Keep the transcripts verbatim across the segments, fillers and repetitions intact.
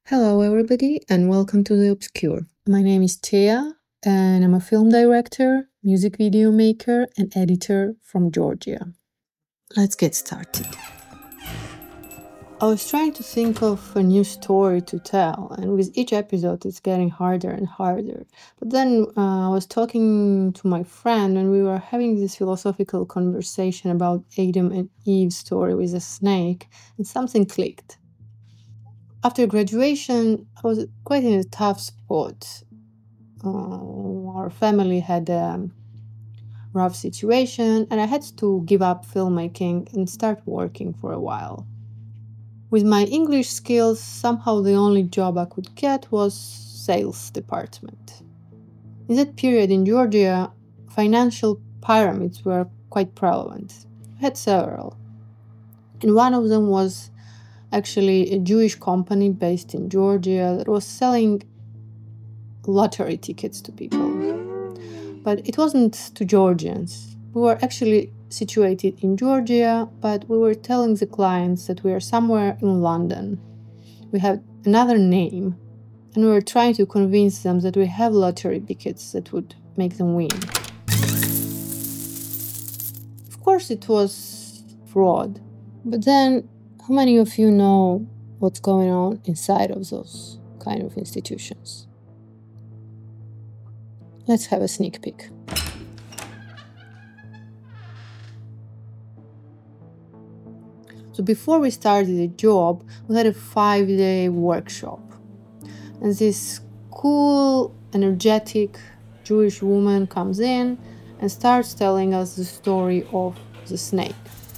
Hello, everybody, and welcome to The Obscure. My name is Tia, and I'm a film director, music video maker, and editor from Georgia. Let's get started. I was trying to think of a new story to tell, and with each episode, it's getting harder and harder. But then uh, I was talking to my friend, and we were having this philosophical conversation about Adam and Eve's story with a snake, and something clicked. After graduation, I was quite in a tough spot. Uh, our family had a rough situation, and I had to give up filmmaking and start working for a while. With my English skills, somehow the only job I could get was sales department. In that period in Georgia, financial pyramids were quite prevalent. I had several. And one of them was actually a Jewish company based in Georgia that was selling lottery tickets to people. But it wasn't to Georgians. We were actually situated in Georgia, but we were telling the clients that we are somewhere in London. We have another name, and we were trying to convince them that we have lottery tickets that would make them win. Of course, it was fraud. But then, how many of you know what's going on inside of those kind of institutions? Let's have a sneak peek. So before we started the job, we had a five-day workshop. And this cool, energetic Jewish woman comes in and starts telling us the story of the snake.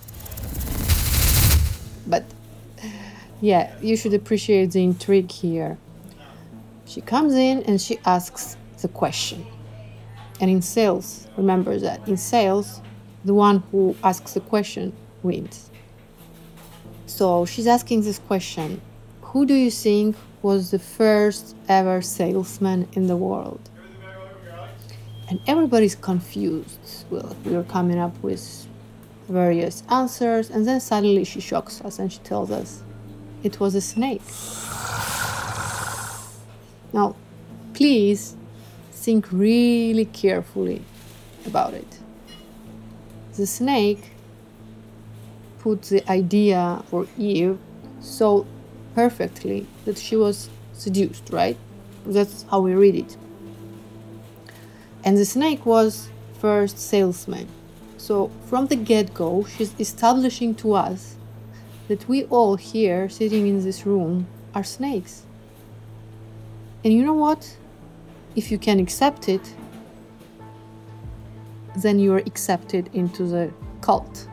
But yeah, you should appreciate the intrigue here. She comes in and she asks the question. And in sales, remember that, in sales, the one who asks the question wins. So she's asking this question: who do you think was the first ever salesman in the world? And everybody's confused. Well, we were coming up with various answers, and then suddenly she shocks us and she tells us it was a snake. Now, please think really carefully about it. The snake put the idea for Eve so perfectly that she was seduced, right? That's how we read it. And the snake was first salesman. So from the get-go, she's establishing to us that we all here sitting in this room are snakes. And you know what? If you can accept it, then you are accepted into the cult.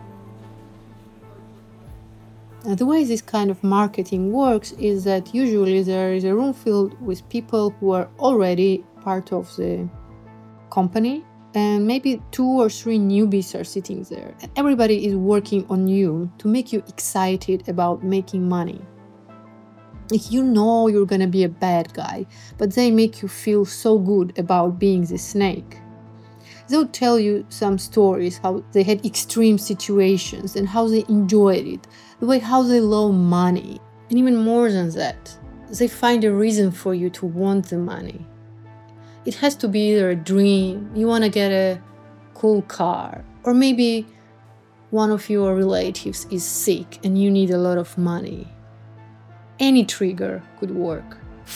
Now, the way this kind of marketing works is that usually there is a room filled with people who are already part of the company, and maybe two or three newbies are sitting there. And everybody is working on you to make you excited about making money. Like, you know you're gonna be a bad guy, but they make you feel so good about being the snake. They'll tell you some stories, how they had extreme situations and how they enjoyed it, the way how they love money. And even more than that, they find a reason for you to want the money. It has to be either a dream, you want to get a cool car, or maybe one of your relatives is sick and you need a lot of money. Any trigger could work.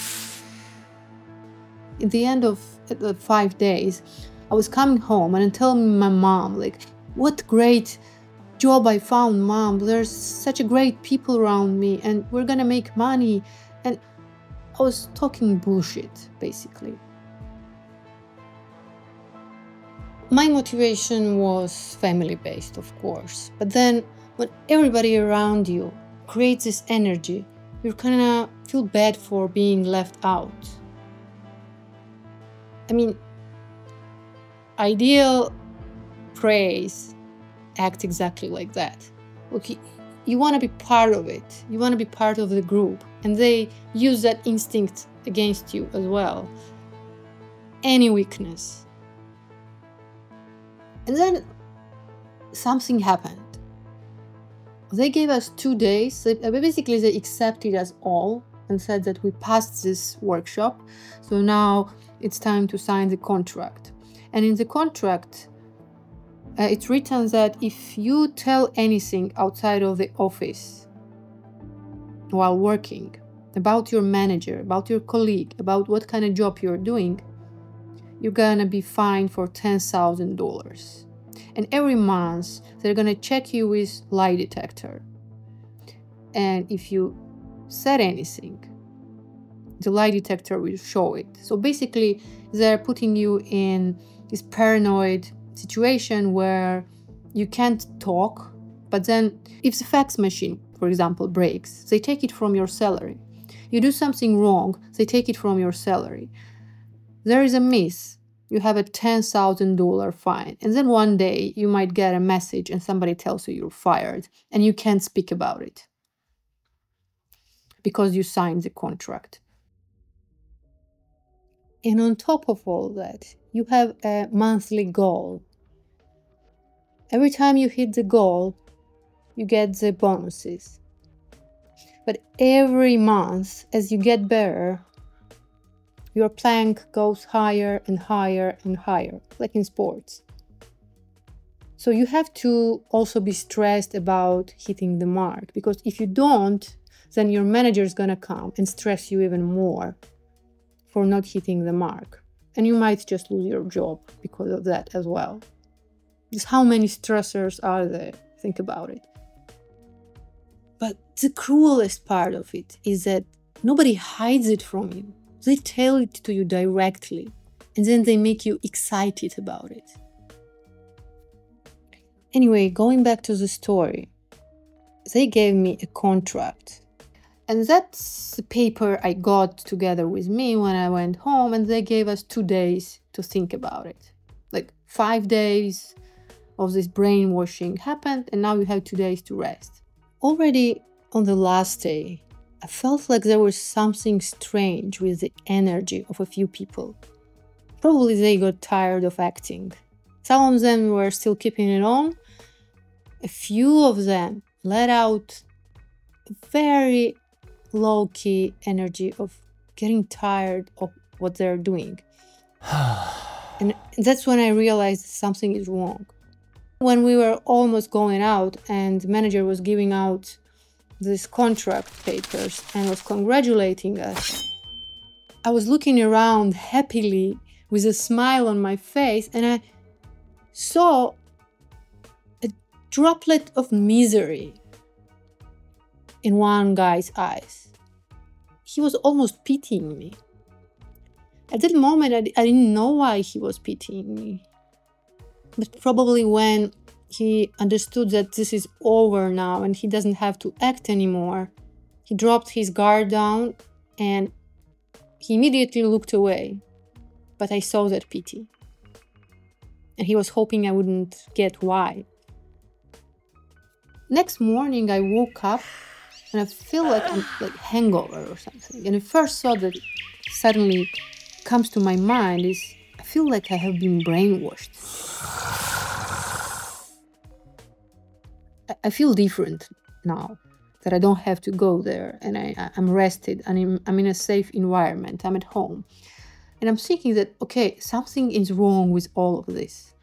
At the end of the five days, I was coming home and telling my mom, like, what great job I found, Mom. There's such a great people around me and we're gonna make money. And I was talking bullshit, basically. My motivation was family-based, of course. But then when everybody around you creates this energy, you kind of feel bad for being left out. I mean, ideal praise act exactly like that. Okay, you want to be part of it. You want to be part of the group. And they use that instinct against you as well. Any weakness. And then something happened. They gave us two days. They, basically, they accepted us all and said that we passed this workshop, so now it's time to sign the contract. And in the contract, uh, it's written that if you tell anything outside of the office while working about your manager, about your colleague, about what kind of job you're doing, you're gonna be fined for ten thousand dollars. And every month, they're gonna check you with lie detector. And if you said anything, the lie detector will show it. So basically, they're putting you in this paranoid situation where you can't talk, but then if the fax machine, for example, breaks, they take it from your salary. You do something wrong, they take it from your salary. There is a miss, you have a ten thousand dollars fine. And then one day you might get a message and somebody tells you you're fired and you can't speak about it because you signed the contract. And on top of all that, you have a monthly goal. Every time you hit the goal, you get the bonuses. But every month, as you get better, your plank goes higher and higher and higher, like in sports. So you have to also be stressed about hitting the mark, because if you don't, then your manager is gonna come and stress you even more for not hitting the mark. And you might just lose your job because of that as well. Just how many stressors are there? Think about it. But the cruelest part of it is that nobody hides it from you. They tell it to you directly, and then they make you excited about it. Anyway, going back to the story, they gave me a contract. And that's the paper I got together with me when I went home, and they gave us two days to think about it. Like five days of this brainwashing happened, and now you have two days to rest. Already on the last day, I felt like there was something strange with the energy of a few people. Probably they got tired of acting. Some of them were still keeping it on. A few of them let out a very low-key energy of getting tired of what they're doing. And that's when I realized something is wrong. When we were almost going out and the manager was giving out these contract papers and was congratulating us, I was looking around happily with a smile on my face, and I saw a droplet of misery in one guy's eyes. He was almost pitying me. At that moment, I, I didn't know why he was pitying me. But probably when he understood that this is over now and he doesn't have to act anymore, he dropped his guard down and he immediately looked away. But I saw that pity. And he was hoping I wouldn't get why. Next morning, I woke up and I feel like I'm like hangover or something. And the first thought that suddenly comes to my mind is, I feel like I have been brainwashed. I feel different now that I don't have to go there, and I, I'm rested and I'm, I'm in a safe environment. I'm at home. And I'm thinking that, okay, something is wrong with all of this.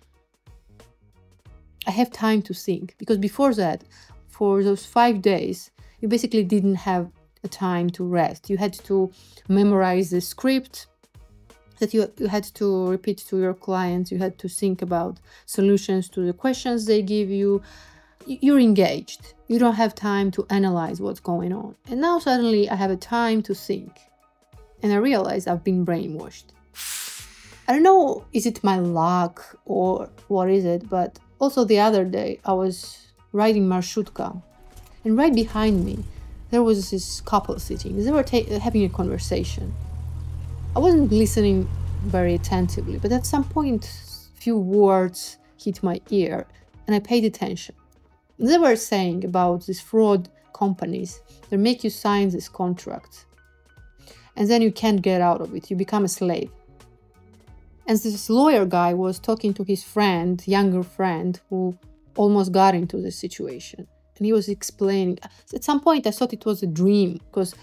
I have time to think, because before that, for those five days, you basically didn't have a time to rest. You had to memorize the script that you, you had to repeat to your clients. You had to think about solutions to the questions they give you. You're engaged. You don't have time to analyze what's going on. And now suddenly I have a time to think. And I realize I've been brainwashed. I don't know, is it my luck or what is it, but also the other day I was riding Marshutka, and right behind me there was this couple sitting. They were ta- having a conversation. I wasn't listening very attentively, but at some point a few words hit my ear and I paid attention. They were saying about these fraud companies that make you sign these contracts and then you can't get out of it. You become a slave. And this lawyer guy was talking to his friend, younger friend, who almost got into this situation. And he was explaining. At some point, I thought it was a dream, because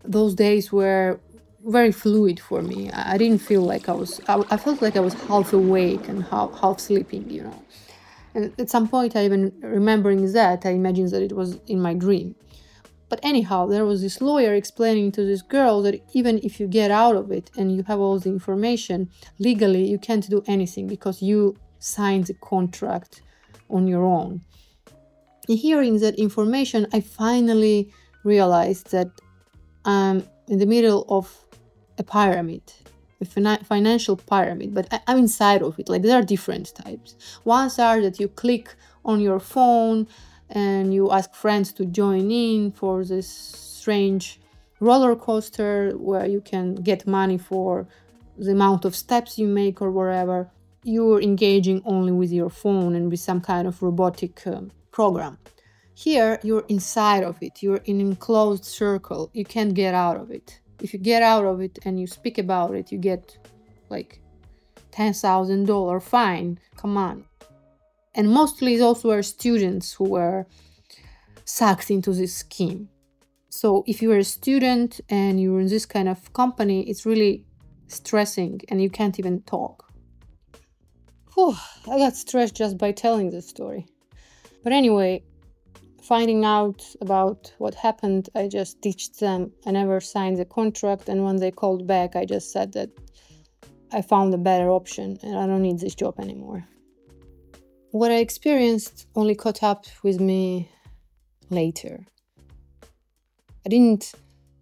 those days were very fluid for me. I I didn't feel like I was, I, I felt like I was half awake and half, half sleeping, you know. And at some point, I even remembering that, I imagined that it was in my dream. But anyhow, there was this lawyer explaining to this girl that even if you get out of it and you have all the information, legally you can't do anything because you signed the contract on your own. And hearing that information, I finally realized that I'm in the middle of a pyramid, a fina- financial pyramid, but I- I'm inside of it. Like, there are different types. Ones are that you click on your phone and you ask friends to join in for this strange roller coaster where you can get money for the amount of steps you make or wherever. You're engaging only with your phone and with some kind of robotic um, program. Here, you're inside of it. You're in an enclosed circle. You can't get out of it. If you get out of it and you speak about it, you get like ten thousand dollars fine. Come on. And mostly those were students who were sucked into this scheme. So if you're a student and you're in this kind of company, it's really stressing and you can't even talk. Whew, I got stressed just by telling this story. But anyway, finding out about what happened, I just ditched them. I never signed the contract, and when they called back, I just said that I found a better option and I don't need this job anymore. What I experienced only caught up with me later. I didn't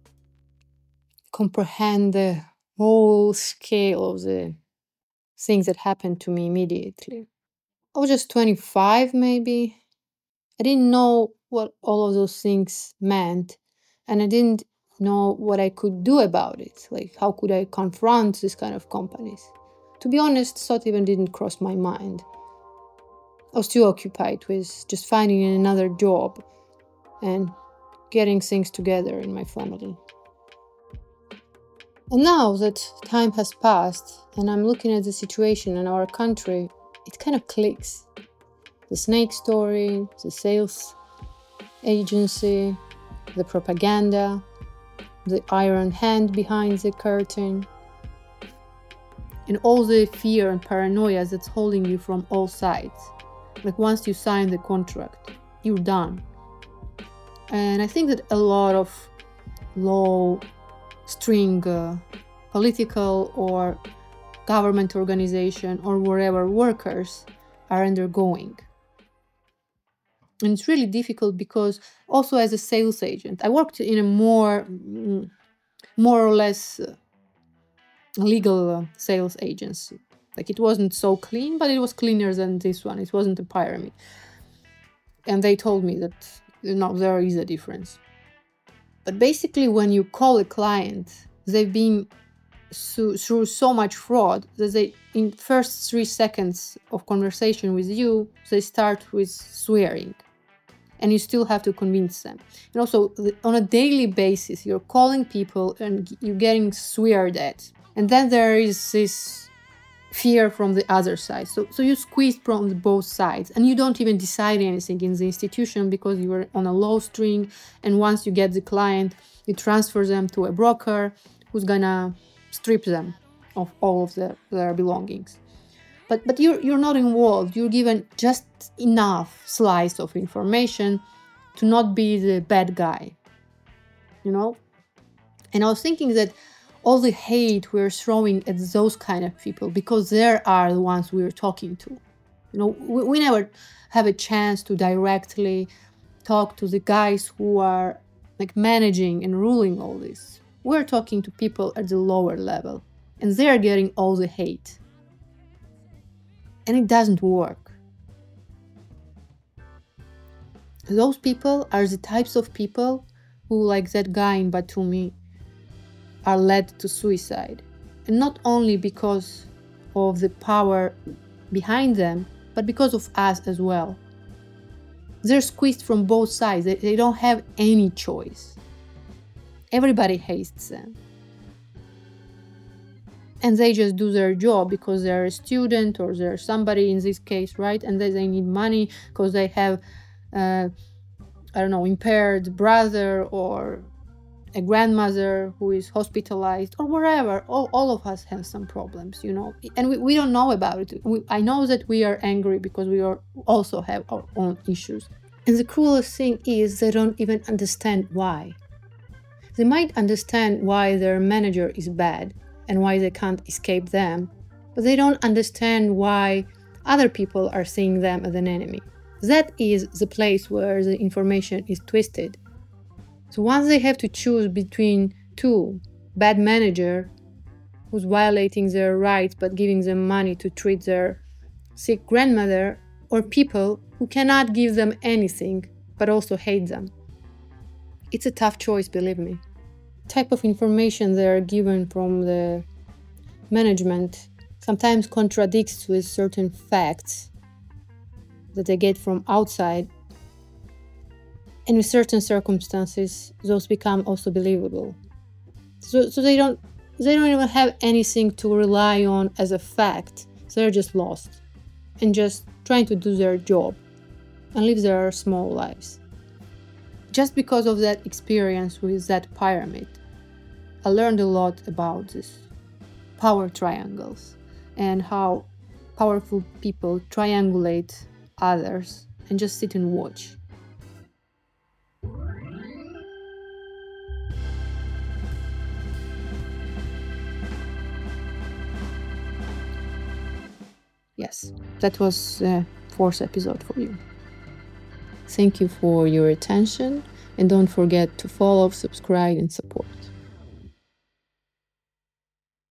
comprehend the whole scale of the things that happened to me immediately. I was just twenty-five, maybe. I didn't know what all of those things meant, and I didn't know what I could do about it. Like, how could I confront this kind of companies? To be honest, thought even didn't cross my mind. I was too occupied with just finding another job and getting things together in my family. And now that time has passed and I'm looking at the situation in our country, it kind of clicks. The snake story, the sales agency, the propaganda, the iron hand behind the curtain, and all the fear and paranoia that's holding you from all sides. Like, once you sign the contract, you're done. And I think that a lot of low-string uh, political or government organization or wherever workers are undergoing. And it's really difficult because also as a sales agent, I worked in a more, more or less uh, legal uh, sales agency. Like, it wasn't so clean, but it was cleaner than this one. It wasn't a pyramid. And they told me that, you know, there is a difference. But basically, when you call a client, they've been so, through so much fraud that they, in first three seconds of conversation with you, they start with swearing. And you still have to convince them. And also, on a daily basis, you're calling people and you're getting sweared at. And then there is this fear from the other side. So, so you squeeze from the both sides, and you don't even decide anything in the institution because you are on a low string. And once you get the client, you transfer them to a broker who's gonna strip them of all of the, their belongings. But but you're you're not involved. You're given just enough slice of information to not be the bad guy, you know? And I was thinking that all the hate we're throwing at those kind of people, because they are the ones we're talking to. You know, we, we never have a chance to directly talk to the guys who are like managing and ruling all this. We're talking to people at the lower level, and they're getting all the hate. And it doesn't work. Those people are the types of people who, like that guy in Batumi, are led to suicide. And not only because of the power behind them, but because of us as well. They're squeezed from both sides. They, they don't have any choice. Everybody hates them. And they just do their job because they're a student or they're somebody in this case, right? And they, they need money because they have, uh, I don't know, impaired brother or a grandmother who is hospitalized or wherever. All, all of us have some problems, you know, and we, we don't know about it. We, I know that we are angry because we are also have our own issues. And the cruelest thing is they don't even understand why. They might understand why their manager is bad and why they can't escape them, but they don't understand why other people are seeing them as an enemy. That is the place where the information is twisted. So once they have to choose between two, bad manager who's violating their rights but giving them money to treat their sick grandmother, or people who cannot give them anything but also hate them. It's a tough choice, believe me. The type of information they are given from the management sometimes contradicts with certain facts that they get from outside, and with certain circumstances those become also believable. So, so they don't they don't even have anything to rely on as a fact. They're just lost and just trying to do their job and live their small lives. Just because of that experience with that pyramid, I learned a lot about this power triangles and how powerful people triangulate others and just sit and watch. Yes, that was the fourth episode for you. Thank you for your attention, and don't forget to follow, subscribe, and support.